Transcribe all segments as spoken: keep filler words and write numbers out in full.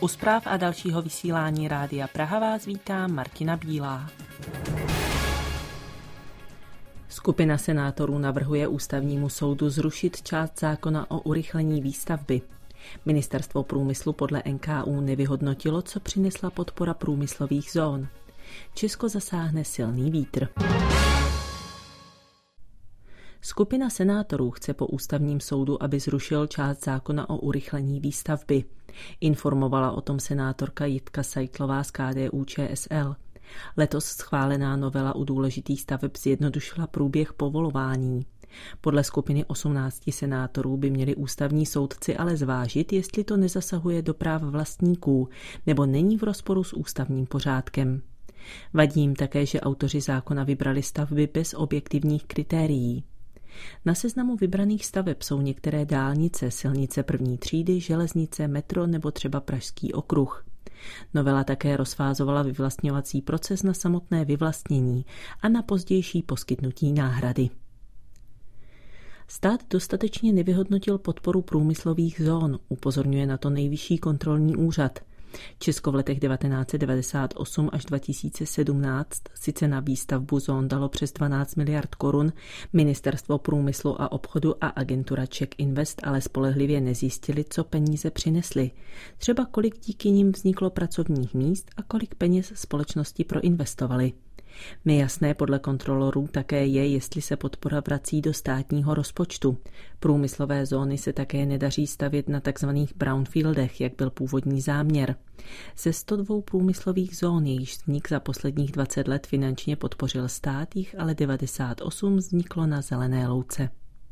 U zpráv a dalšího vysílání Rádia Praha vás vítá Martina Bílá. Skupina senátorů navrhuje Ústavnímu soudu zrušit část zákona o urychlení výstavby. Ministerstvo průmyslu podle N K U nevyhodnotilo, co přinesla podpora průmyslových zón. Česko zasáhne silný vítr. Skupina senátorů chce po Ústavním soudu, aby zrušil část zákona o urychlení výstavby. Informovala o tom senátorka Jitka Seitlová z K D U Č S L. Letos schválená novela u důležitých staveb zjednodušila průběh povolování. Podle skupiny osmnácti senátorů by měli ústavní soudci ale zvážit, jestli to nezasahuje do práv vlastníků nebo není v rozporu s ústavním pořádkem. Vadí jim také, že autoři zákona vybrali stavby bez objektivních kritérií. Na seznamu vybraných staveb jsou některé dálnice, silnice první třídy, železnice, metro nebo třeba Pražský okruh. Novela také rozfázovala vyvlastňovací proces na samotné vyvlastnění a na pozdější poskytnutí náhrady. Stát dostatečně nevyhodnotil podporu průmyslových zón, upozorňuje na to Nejvyšší kontrolní úřad. Česko v letech devatenáct set devadesát osm až dva tisíce sedmnáct sice na výstavbu zón dalo přes dvanáct miliard korun, Ministerstvo průmyslu a obchodu a agentura Czech Invest ale spolehlivě nezjistili, co peníze přinesly. Třeba kolik díky nim vzniklo pracovních míst a kolik peněz společnosti proinvestovaly. Nejasné podle kontrolorů také je, jestli se podpora vrací do státního rozpočtu. Průmyslové zóny se také nedaří stavět na tzv. brownfieldech, jak byl původní záměr. Ze sto dva průmyslových zón, jejichž vznik za posledních dvacet let finančně podpořil stát, jich ale devadesát osm vzniklo na zelené louce.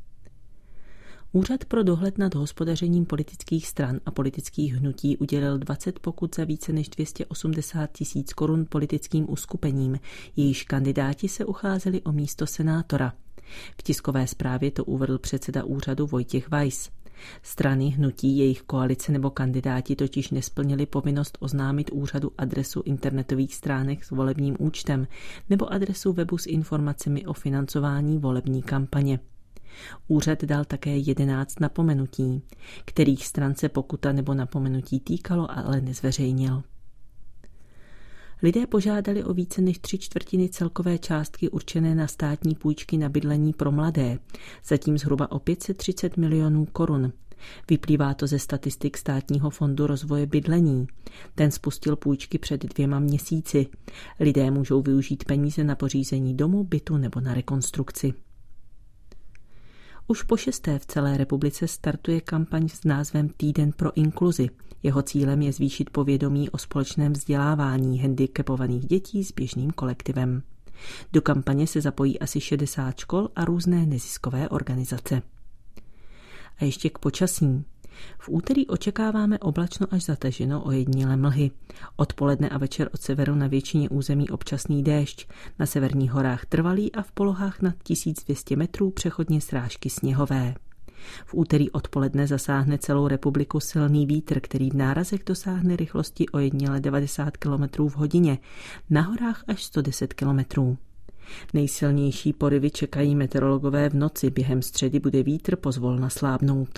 Úřad pro dohled nad hospodařením politických stran a politických hnutí udělil dvacet pokut za více než dvě stě osmdesát tisíc korun politickým uskupením, jejichž kandidáti se ucházeli o místo senátora. V tiskové zprávě to uvedl předseda úřadu Vojtěch Weiss. Strany, hnutí, jejich koalice nebo kandidáti totiž nesplnili povinnost oznámit úřadu adresu internetových stránek s volebním účtem nebo adresu webu s informacemi o financování volební kampaně. Úřad dal také jedenáct napomenutí, kterých stran se pokuta nebo napomenutí týkalo, ale nezveřejnil. Lidé požádali o více než tři čtvrtiny celkové částky určené na státní půjčky na bydlení pro mladé, zatím zhruba o pět set třicet milionů korun. Vyplývá to ze statistik Státního fondu rozvoje bydlení. Ten spustil půjčky před dvěma měsíci. Lidé můžou využít peníze na pořízení domu, bytu nebo na rekonstrukci. Už po šesté v celé republice startuje kampaň s názvem Týden pro inkluzi. Jeho cílem je zvýšit povědomí o společném vzdělávání handicapovaných dětí s běžným kolektivem. Do kampaně se zapojí asi šedesát škol a různé neziskové organizace. A ještě k počasí. V úterý očekáváme oblačno až zataženo ojedinělé mlhy. Odpoledne a večer od severu na většině území občasný déšť, na severních horách trvalý a v polohách nad tisíc dvě stě metrů přechodně srážky sněhové. V úterý odpoledne zasáhne celou republiku silný vítr, který v nárazech dosáhne rychlosti ojediněle devadesát kilometrů v hodině, na horách až sto deset kilometrů. Nejsilnější porivy čekají meteorologové v noci, během středy bude vítr pozvolna slábnout.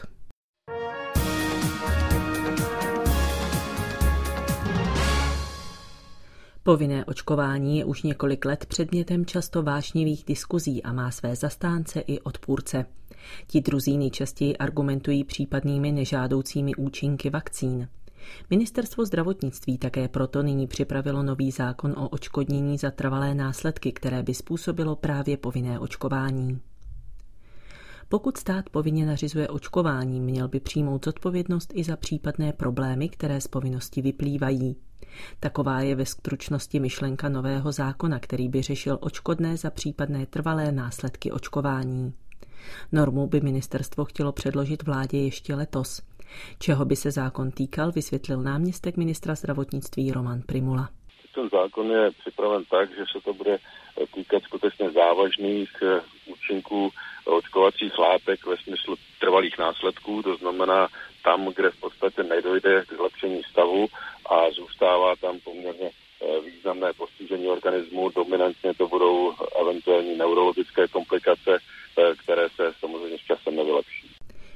Povinné očkování je už několik let předmětem často vášnivých diskuzí a má své zastánce i odpůrce. Ti druzí nejčastěji argumentují případnými nežádoucími účinky vakcín. Ministerstvo zdravotnictví také proto nyní připravilo nový zákon o odškodnění za trvalé následky, které by způsobilo právě povinné očkování. Pokud stát povinně nařizuje očkování, měl by přijmout zodpovědnost i za případné problémy, které z povinnosti vyplývají. Taková je ve stručnosti myšlenka nového zákona, který by řešil odškodné za případné trvalé následky očkování. Normu by ministerstvo chtělo předložit vládě ještě letos. Čeho by se zákon týkal, vysvětlil náměstek ministra zdravotnictví Roman Prymula. Ten zákon je připraven tak, že se to bude týkat skutečně závažných účinků očkovacích látek ve smyslu trvalých následků, to znamená tam, kde v podstatě nedojde k zlepšení stavu a zůstává tam poměrně významné postižení organismu. Dominantně to budou eventuální neurologické komplikace, které se samozřejmě s časem nevylepší.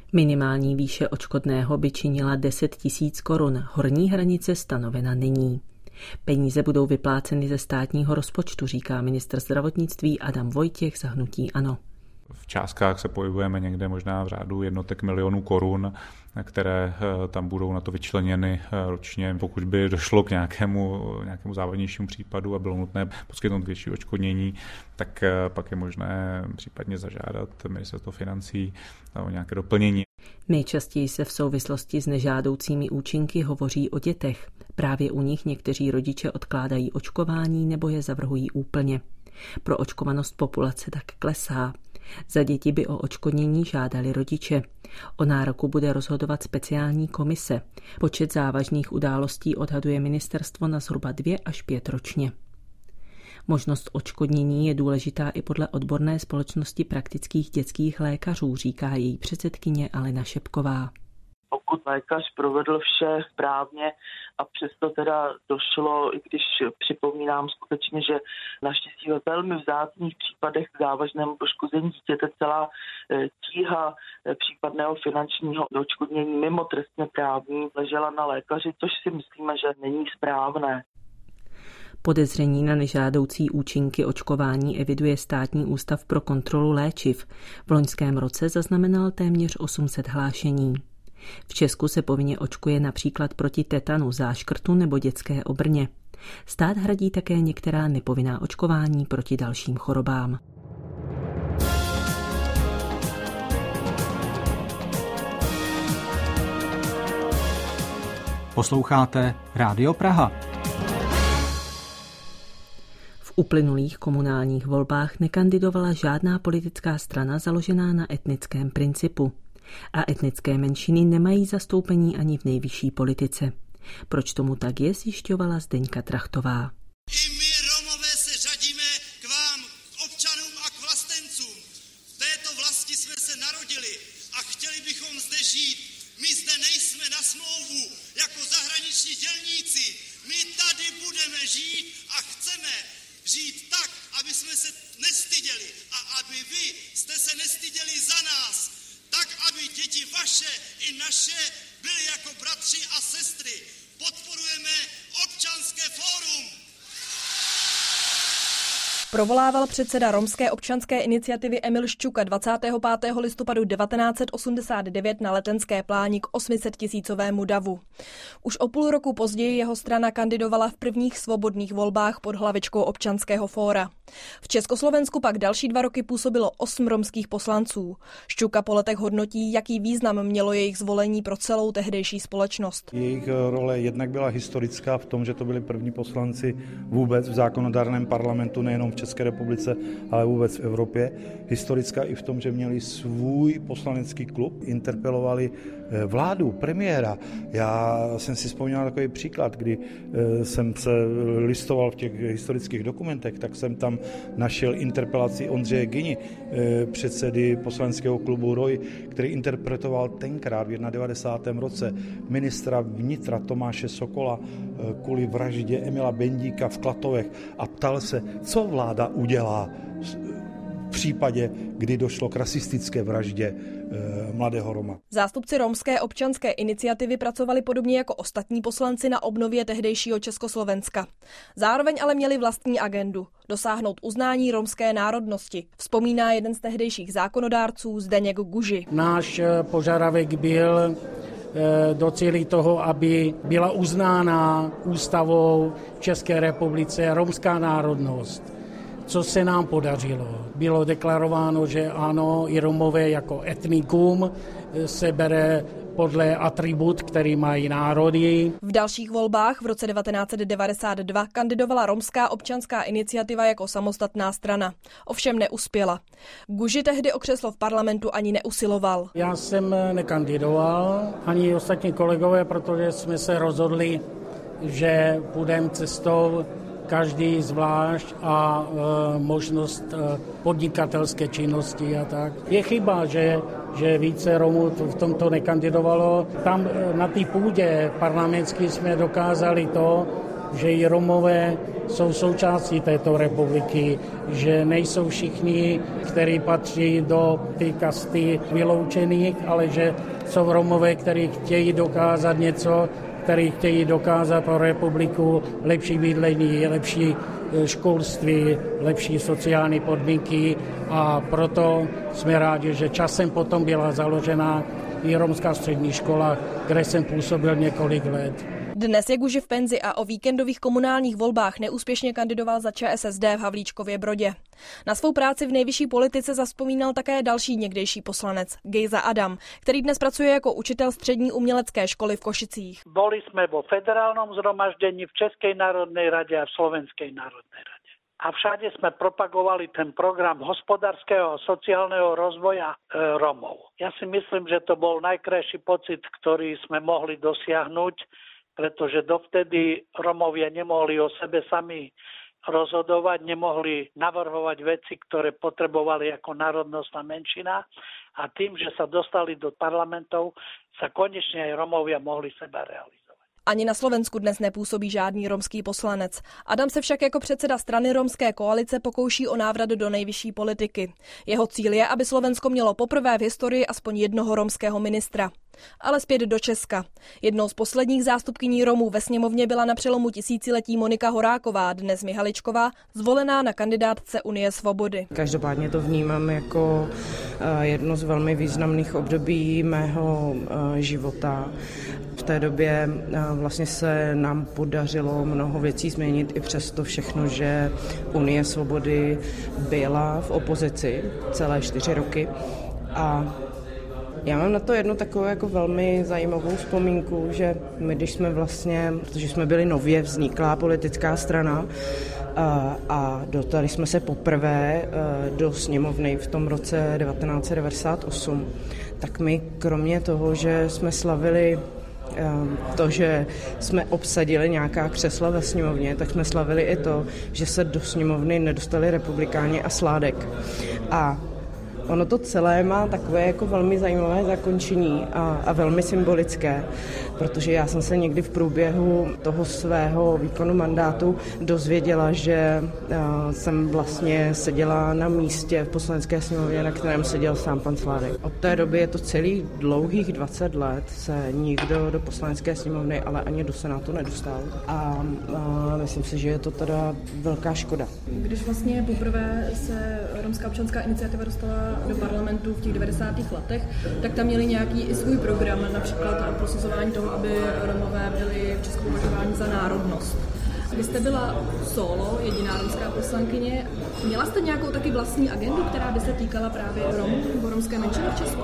Minimální výše odškodného by činila deset tisíc korun, horní hranice stanovena není. Peníze budou vypláceny ze státního rozpočtu, říká ministr zdravotnictví Adam Vojtěch za hnutí ANO. V částkách se pohybujeme někde možná v řádu jednotek milionů korun, které tam budou na to vyčleněny ročně. Pokud by došlo k nějakému, nějakému závadnějšímu případu a bylo nutné poskytnout větší odškodnění, tak pak je možné případně zažádat ministerstvo financí o nějaké doplnění. Nejčastěji se v souvislosti s nežádoucími účinky hovoří o dětech. Právě u nich někteří rodiče odkládají očkování nebo je zavrhují úplně. Proočkovanost populace tak klesá. Za děti by o odškodnění žádali rodiče. O nároku bude rozhodovat speciální komise. Počet závažných událostí odhaduje ministerstvo na zhruba dvě až pět ročně. Možnost odškodnění je důležitá i podle odborné společnosti praktických dětských lékařů, říká její předsedkyně Alena Šepková. Pokud lékař provedl vše správně a přesto teda došlo, i když připomínám skutečně, že naštěstí ve velmi vzácných případech k závažnému poškození dítěte celá tíha případného finančního odškodnění mimo trestně právní ležela na lékaři, což si myslíme, že není správné. Podezření na nežádoucí účinky očkování eviduje Státní ústav pro kontrolu léčiv. V loňském roce zaznamenal téměř osm set hlášení. V Česku se povinně očkuje například proti tetanu, záškrtu nebo dětské obrně. Stát hradí také některá nepovinná očkování proti dalším chorobám. Posloucháte Rádio Praha. V uplynulých komunálních volbách nekandidovala žádná politická strana založená na etnickém principu. A etnické menšiny nemají zastoupení ani v nejvyšší politice. Proč tomu tak je, zjišťovala Zdeňka Trachtová. I my Romové se řadíme k vám, k občanům a k vlastencům. V této vlasti jsme se narodili a chtěli bychom zde žít. My zde nejsme na smlouvu jako zahraniční dělníci. My tady budeme žít a chceme žít tak, aby jsme se nestyděli a aby vy jste se nestyděli za nás. Tak, aby děti vaše i naše byly jako bratři a sestry. Podporujeme Občanské fórum. Provolával předseda romské občanské iniciativy Emil Šťuka dvacátého pátého listopadu devatenáct set osmdesát devět na Letenské pláni k osmi set tisícovému davu. Už o půl roku později jeho strana kandidovala v prvních svobodných volbách pod hlavičkou Občanského fóra. V Československu pak další dva roky působilo osm romských poslanců. Šťuka po letech hodnotí, jaký význam mělo jejich zvolení pro celou tehdejší společnost. Jejich role jednak byla historická v tom, že to byli první poslanci vůbec v zákonodárném parlamentu, nejenom v České republice, ale vůbec v Evropě. Historická i v tom, že měli svůj poslanecký klub, interpelovali vládu, premiéra. Já jsem si vzpomněl takový příklad, kdy jsem se listoval v těch historických dokumentech, tak jsem tam našel interpelaci Ondřeje Gyni, předsedy poslaneckého klubu R O I, který interpretoval tenkrát v devadesátém prvním roce ministra vnitra Tomáše Sokola kvůli vraždě Emila Bendíka v Klatovech a ptal se, co vláda udělá v případě, kdy došlo k rasistické vraždě e, mladého Roma. Zástupci romské občanské iniciativy pracovali podobně jako ostatní poslanci na obnově tehdejšího Československa. Zároveň ale měli vlastní agendu – dosáhnout uznání romské národnosti, vzpomíná jeden z tehdejších zákonodárců Zdeněk Guži. Náš požadavek byl docílit toho, aby byla uznána ústavou v České republice romská národnost. Co se nám podařilo? Bylo deklarováno, že ano, i Romové jako etnikum se bere podle atribut, který mají národy. V dalších volbách v roce devatenáct set devadesát dva kandidovala romská občanská iniciativa jako samostatná strana. Ovšem neuspěla. Guži tehdy o křeslo v parlamentu ani neusiloval. Já jsem nekandidoval, ani ostatní kolegové, protože jsme se rozhodli, že půjdeme cestou každý zvlášť a e, možnost e, podnikatelské činnosti a tak. Je chyba, že, že více Romů v tomto nekandidovalo. Tam e, na té půdě parlamentské jsme dokázali to, že i Romové jsou součástí této republiky, že nejsou všichni, kteří patří do té kasty vyloučených, ale že jsou Romové, kteří chtějí dokázat něco, kteří chtějí dokázat pro republiku lepší bydlení, lepší školství, lepší sociální podmínky a proto jsme rádi, že časem potom byla založena i romská střední škola, kde jsem působil několik let. Dnes je už v penzi a o víkendových komunálních volbách neúspěšně kandidoval za ČSSD v Havlíčkově Brodě. Na svou práci v nejvyšší politice zavzpomínal také další někdejší poslanec, Gejza Adam, který dnes pracuje jako učitel střední umělecké školy v Košicích. Boli jsme vo federálnom zhromaždení, v Českej národnej rade a v Slovenskej národnej rade. A všade sme propagovali ten program hospodárskeho a sociálneho rozvoja e, Romov. Ja si myslím, že to bol najkrajší pocit, ktorý sme mohli dosiahnuť, pretože dovtedy Romovia nemohli o sebe sami rozhodovať, nemohli navrhovať veci, ktoré potrebovali ako národnostná menšina a tým, že sa dostali do parlamentov, sa konečne aj Romovia mohli seba realizovať. Ani na Slovensku dnes nepůsobí žádný romský poslanec. Adam se však jako předseda strany romské koalice pokouší o návrat do nejvyšší politiky. Jeho cíl je, aby Slovensko mělo poprvé v historii aspoň jednoho romského ministra. Ale zpět do Česka. Jednou z posledních zástupkyní Romů ve sněmovně byla na přelomu tisíciletí Monika Horáková, dnes Mihaličková, zvolená na kandidátce Unie svobody. Každopádně to vnímám jako jedno z velmi významných období mého života. V té době vlastně se nám podařilo mnoho věcí změnit i přesto všechno, že Unie svobody byla v opozici celé čtyři roky a já mám na to jednu takovou jako velmi zajímavou vzpomínku, že my, když jsme vlastně, protože jsme byli nově vzniklá politická strana a, a dostali jsme se poprvé do sněmovny v tom roce devatenáct set devadesát osm, tak my kromě toho, že jsme slavili to, že jsme obsadili nějaká křesla ve sněmovně, tak jsme slavili i to, že se do sněmovny nedostali republikáni a Sládek. A ono to celé má takové jako velmi zajímavé zakončení a, a velmi symbolické, protože já jsem se někdy v průběhu toho svého výkonu mandátu dozvěděla, že uh, jsem vlastně seděla na místě v poslanecké sněmovně, na kterém seděl sám pan Sládek. Od té doby je to celých dlouhých dvacet let, se nikdo do poslanecké sněmovny, ale ani do Senátu nedostal. A, a myslím si, že je to teda velká škoda. Když vlastně poprvé se Romská občanská iniciativa dostala do parlamentu v těch devadesátých letech, tak tam měli nějaký i svůj program, například prosazování toho, aby Romové byli v Česku považováni za národnost. Vy jste byla solo, jediná romská poslankyně. Měla jste nějakou taky vlastní agendu, která by se týkala právě Romů nebo romské menšiny v Česku?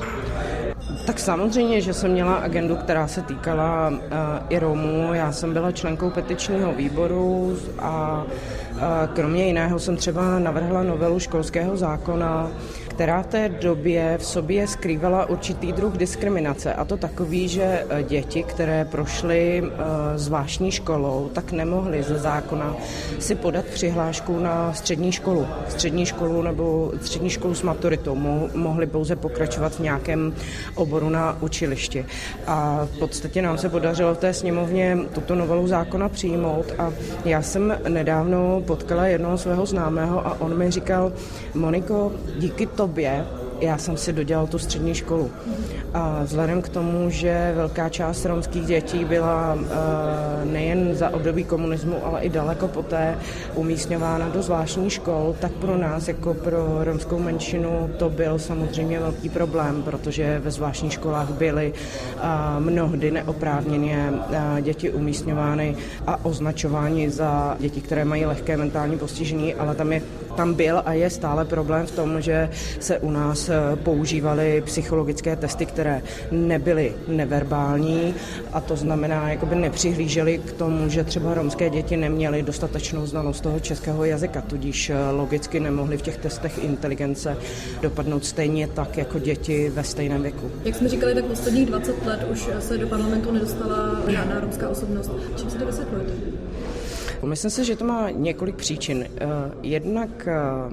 Tak samozřejmě, že jsem měla agendu, která se týkala uh, i Romů. Já jsem byla členkou petičního výboru a uh, kromě jiného jsem třeba navrhla novelu školského zákona, která v té době v sobě skrývala určitý druh diskriminace. A to takový, že děti, které prošly uh, zvláštní školou, tak nemohly ze zákona si podat přihlášku na střední školu. Střední školu nebo střední školu s maturitou. Mo- mohly pouze pokračovat v nějakém oboru na učilišti. A v podstatě nám se podařilo v té sněmovně tuto novelu zákona přijmout a já jsem nedávno potkala jednoho svého známého a on mi říkal: Moniko, díky tobě já jsem si dodělal tu střední školu. A vzhledem k tomu, že velká část romských dětí byla nejen za období komunismu, ale i daleko poté umísťována do zvláštních škol, tak pro nás, jako pro romskou menšinu, to byl samozřejmě velký problém, protože ve zvláštních školách byly mnohdy neoprávněně děti umísťovány a označovány za děti, které mají lehké mentální postižení, ale tam je Tam byl a je stále problém v tom, že se u nás používaly psychologické testy, které nebyly neverbální a to znamená, jakoby nepřihlíželi k tomu, že třeba romské děti neměly dostatečnou znalost toho českého jazyka, tudíž logicky nemohly v těch testech inteligence dopadnout stejně tak jako děti ve stejném věku. Jak jsme říkali, tak posledních dvacet let už se do parlamentu nedostala žádná romská osobnost. Čím si to vysvětlujete? Myslím si, že to má několik příčin. Jednak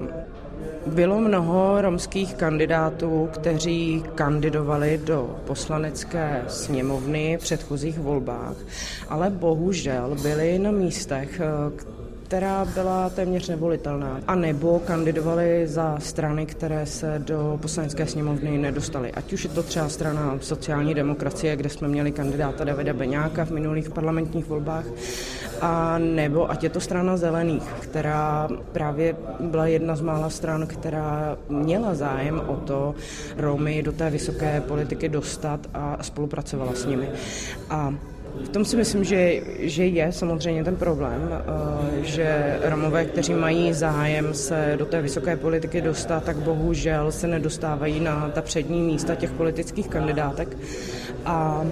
Bylo mnoho romských kandidátů, kteří kandidovali do poslanecké sněmovny v předchozích volbách, ale bohužel byli na místech, která byla téměř nevolitelná. A nebo kandidovali za strany, které se do poslanecké sněmovny nedostaly. Ať už je to třeba strana sociální demokracie, kde jsme měli kandidáta Davida Beňáka v minulých parlamentních volbách, a nebo ať je to strana Zelených, která právě byla jedna z mála stran, která měla zájem o to Romy do té vysoké politiky dostat a spolupracovala s nimi. A v tom si myslím, že, že je samozřejmě ten problém, že Romové, kteří mají zájem se do té vysoké politiky dostat, tak bohužel se nedostávají na ta přední místa těch politických kandidátek. A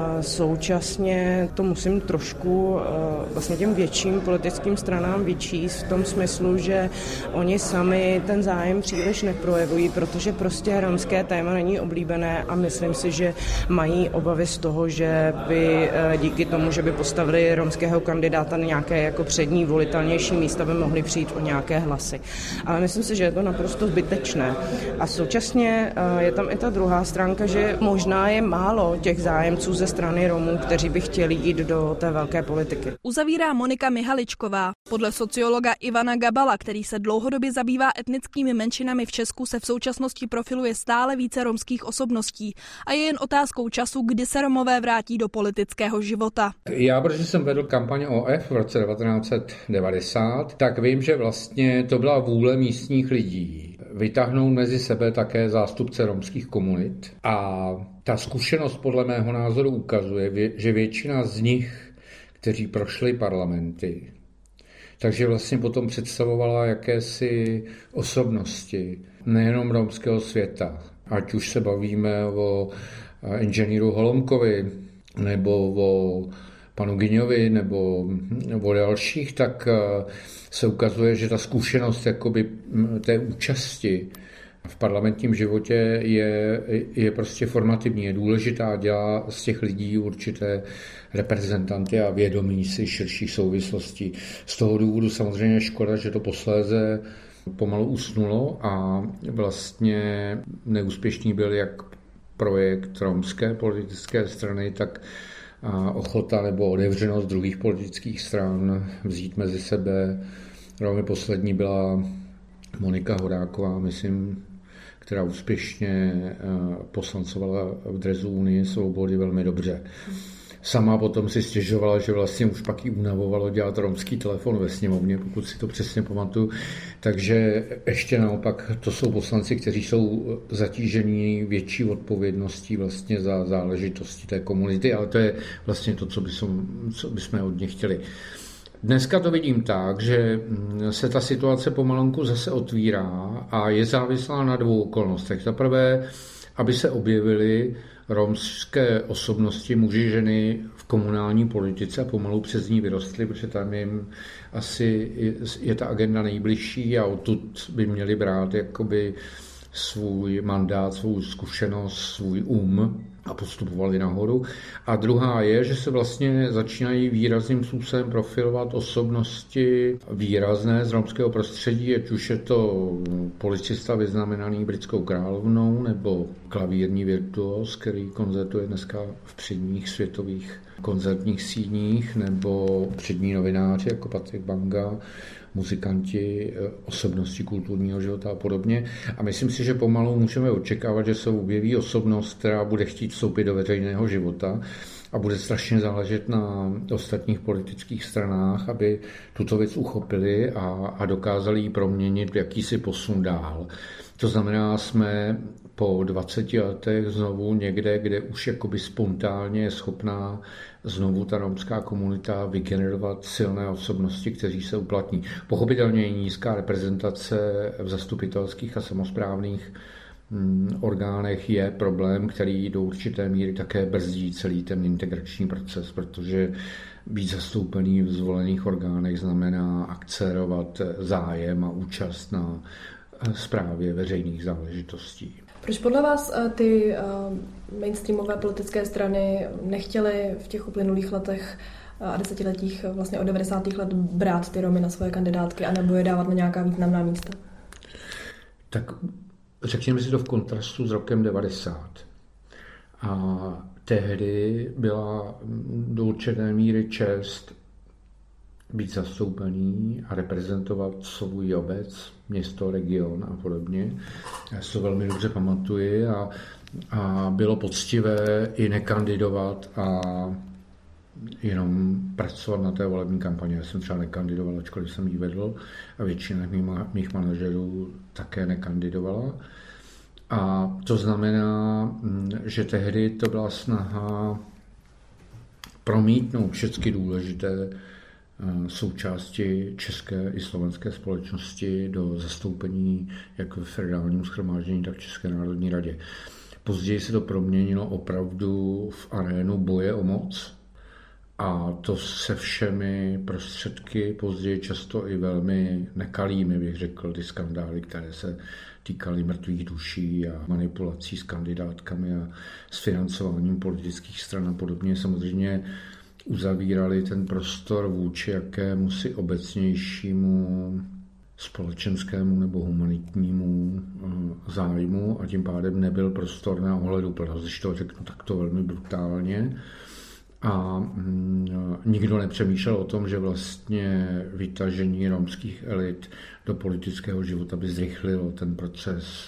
současně to musím trošku vlastně těm větším politickým stranám vyčíst v tom smyslu, že oni sami ten zájem příliš neprojevují, protože prostě romské téma není oblíbené a myslím si, že mají obavy z toho, že by díky tomu, že by postavili romského kandidáta na nějaké jako přední volitelnější místa, by mohli přijít o nějaké hlasy. Ale myslím si, že je to naprosto zbytečné. A současně je tam i ta druhá stránka, že možná je málo těch zájemců ze strany Romů, kteří by chtěli jít do té velké politiky. Uzavírá Monika Mihaličková. Podle sociologa Ivana Gabala, který se dlouhodobě zabývá etnickými menšinami v Česku, se v současnosti profiluje stále více romských osobností a je jen otázkou času, kdy se Romové vrátí do politického života. Já, protože jsem vedl kampaň O F v roce devatenáct set devadesát, tak vím, že vlastně to byla vůle místních lidí vytáhnout mezi sebe také zástupce romských komunit. A ta zkušenost podle mého názoru ukazuje, že většina z nich, kteří prošli parlamenty, takže vlastně potom představovala jakési osobnosti nejenom romského světa. Ať už se bavíme o inženýru Holomkovi, nebo o panu Gyňovi, nebo o dalších, tak se ukazuje, že ta zkušenost jakoby té účasti v parlamentním životě je, je prostě formativní, je důležitá, dělá z těch lidí určité reprezentanty a vědomí si širších souvislostí. Z toho důvodu samozřejmě škoda, že to posléze pomalu usnulo a vlastně neúspěšný byl jak projekt romské politické strany, tak ochota nebo otevřenost druhých politických stran vzít mezi sebe Romy. Poslední byla Monika Horáková, myslím, která úspěšně poslancovala v dresu Unie svobody velmi dobře. Sama potom si stěžovala, že vlastně už pak jí unavovalo dělat romský telefon ve sněmovně, pokud si to přesně pamatuju. Takže ještě naopak to jsou poslanci, kteří jsou zatížení větší odpovědností vlastně za záležitosti té komunity, ale to je vlastně to, co bychom, co bychom od nich chtěli. Dneska to vidím tak, že se ta situace pomalonku zase otvírá a je závislá na dvou okolnostech. Za prvé, aby se objevily romské osobnosti, muži, ženy v komunální politice a pomalu přes ní vyrostly, protože tam jim asi je, je ta agenda nejbližší a odtud by měli brát jakoby svůj mandát, svou zkušenost, svůj um a postupovali nahoru. A druhá je, že se vlastně začínají výrazným způsobem profilovat osobnosti výrazné z romského prostředí, ať už je to policista vyznamenaný britskou královnou nebo klavírní virtuos, který koncertuje dneska v předních světových koncertních síních, nebo přední novináři jako Patrik Banga, muzikanti, osobnosti kulturního života a podobně. A myslím si, že pomalu můžeme očekávat, že se objeví osobnost, která bude chtít vstoupit do veřejného života a bude strašně záležet na ostatních politických stranách, aby tuto věc uchopili a, a dokázali ji proměnit v jakýsi posun dál. To znamená, jsme po dvaceti letech znovu někde, kde už jakoby spontánně je schopná znovu ta romská komunita vygenerovat silné osobnosti, kteří se uplatní. Pochopitelně nízká reprezentace v zastupitelských a samosprávných orgánech je problém, který do určité míry také brzdí celý ten integrační proces, protože být zastoupený v zvolených orgánech znamená akcerovat zájem a účast na správě veřejných záležitostí. Proč podle vás ty mainstreamové politické strany nechtěly v těch uplynulých letech a desetiletích vlastně od devadesátých let brát ty Romy na svoje kandidátky a nebo je dávat na nějaká významná místa? tak řekněme si to v kontrastu s rokem devadesát. A tehdy byla do určité míry čest být zastoupený a reprezentovat svůj obec, město, region a podobně. Já si to velmi dobře pamatuji a, a bylo poctivé i nekandidovat a jenom pracovat na té volební kampani. Já jsem třeba nekandidoval, ačkoliv jsem ji vedl a většina mých manažerů také nekandidovala. A to znamená, že tehdy to byla snaha promítnout všechny důležité součásti české i slovenské společnosti do zastoupení jak v federálním shromáždění, tak v České národní radě. Později se to proměnilo opravdu v arénu boje o moc a to se všemi prostředky, později často i velmi nekalými, bych řekl, ty skandály, které se týkaly mrtvých duší a manipulací s kandidátkami a s financováním politických stran a podobně. Samozřejmě uzavírali ten prostor vůči jakému si obecnějšímu společenskému nebo humanitnímu zájmu a tím pádem nebyl prostor na ohleduplnost, když to řeknu takto velmi brutálně. A nikdo nepřemýšlel o tom, že vlastně vytažení romských elit do politického života by zrychlilo ten proces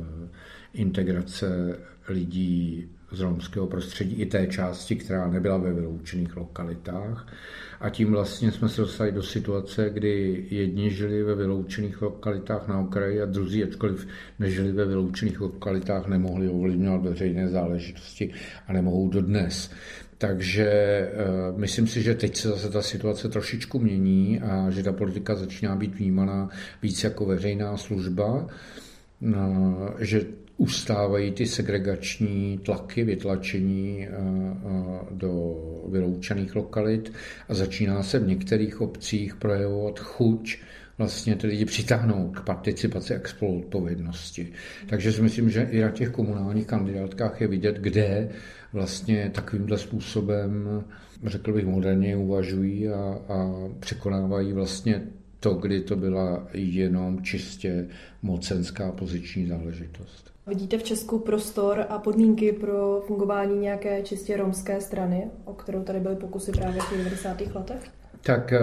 integrace lidí z romského prostředí i té části, která nebyla ve vyloučených lokalitách. A tím vlastně jsme se dostali do situace, kdy jedni žili ve vyloučených lokalitách na okraji a druzí, ačkoliv nežili ve vyloučených lokalitách, nemohli ovlivňovat veřejné záležitosti a nemohou dodnes. Takže uh, myslím si, že teď se zase ta situace trošičku mění a že ta politika začíná být vnímaná víc jako veřejná služba, uh, že ustávají ty segregační tlaky, vytlačení do vyloučených lokalit a začíná se v některých obcích projevovat chuť vlastně ty lidi přitáhnout k participaci a k spoluodpovědnosti. Takže si myslím, že i na těch komunálních kandidátkách je vidět, kde vlastně takovýmhle způsobem, řekl bych, moderně uvažují a, a překonávají vlastně to, kdy to byla jenom čistě mocenská poziční záležitost. Vidíte v Česku prostor a podmínky pro fungování nějaké čistě romské strany, o kterou tady byly pokusy právě v devadesátých letech? Tak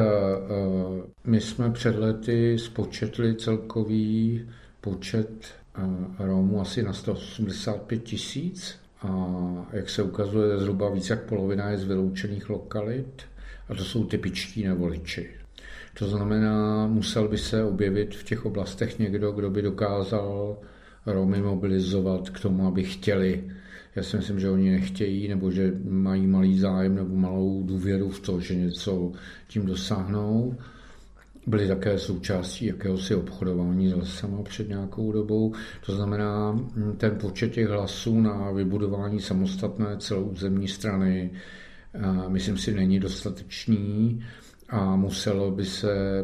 my jsme před lety spočetli celkový počet Romů asi na sto osmdesát pět tisíc a jak se ukazuje, zhruba víc jak polovina je z vyloučených lokalit a to jsou typičtí nevoliči. To znamená, musel by se objevit v těch oblastech někdo, kdo by dokázal Romy mobilizovat k tomu, aby chtěli. Já si myslím, že oni nechtějí, nebo že mají malý zájem nebo malou důvěru v to, že něco tím dosáhnou. Byli také součástí jakéhosi obchodování s lesama před nějakou dobou. To znamená, ten počet těch hlasů na vybudování samostatné celoúzemní strany, myslím si, není dostatečný a muselo by se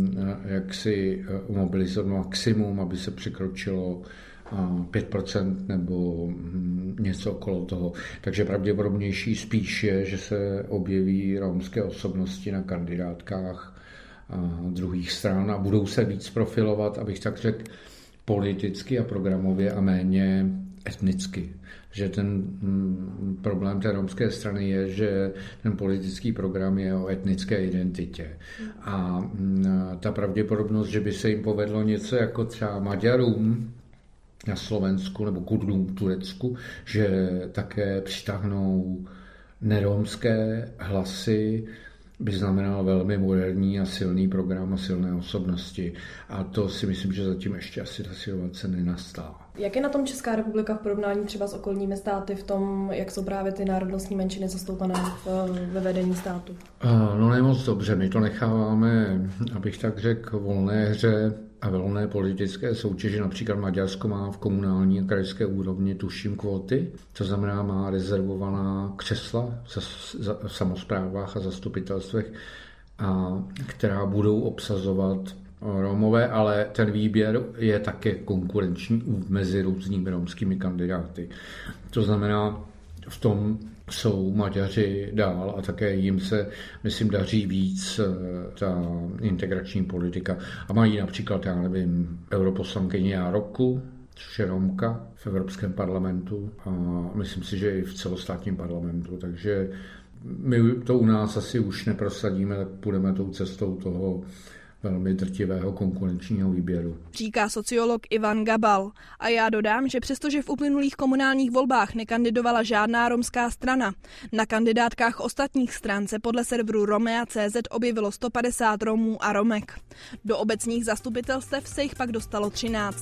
jaksi mobilizovat maximum, aby se překročilo pět procent nebo něco okolo toho. Takže pravděpodobnější spíš je, že se objeví romské osobnosti na kandidátkách druhých stran a budou se víc profilovat, abych tak řekl, politicky a programově a méně etnicky. Že ten problém té romské strany je, že ten politický program je o etnické identitě. A ta pravděpodobnost, že by se jim povedlo něco jako třeba Maďarům na Slovensku nebo Kurdům v Turecku, že také přitáhnou neromské hlasy, by znamenal velmi moderní a silný program a silné osobnosti. A to si myslím, že zatím ještě asi ta situace nenastala. Jak je na tom Česká republika v porovnání třeba s okolními státy v tom, jak jsou právě ty národnostní menšiny zastoupené ve vedení státu? No ne moc dobře, my to necháváme, abych tak řekl, volné hře a volné politické soutěži. Například Maďarsko má v komunální a krajské úrovni tuším kvóty, to znamená má rezervovaná křesla v samosprávách a zastupitelstvech, a která budou obsazovat Romové, ale ten výběr je také konkurenční mezi různými romskými kandidáty. To znamená, v tom jsou Maďaři dál a také jim se, myslím, daří víc ta integrační politika. A mají například, já nevím, europoslankyni Jároku, což je Romka v Evropském parlamentu a myslím si, že i v celostátním parlamentu. Takže my to u nás asi už neprosadíme, tak půjdeme tou cestou toho velmi drtivého konkurenčního výběru. Říká sociolog Ivan Gabal. A já dodám, že přestože v uplynulých komunálních volbách nekandidovala žádná romská strana, na kandidátkách ostatních stran se podle serveru Romea tečka cé zet objevilo sto padesát Romů a Romek. Do obecních zastupitelstev se jich pak dostalo třináct.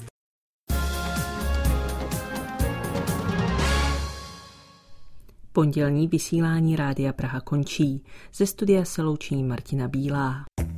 Pondělní vysílání Rádia Praha končí. Ze studia se loučí Martina Bílá.